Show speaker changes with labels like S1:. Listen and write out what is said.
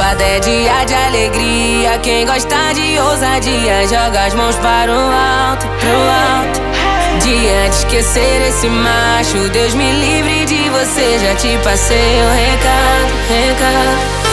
S1: Sábado é dia de alegria, quem gosta de ousadia joga as mãos para o alto, pro alto. Dia de esquecer esse macho, Deus me livre de você, já te passei o recado, recado.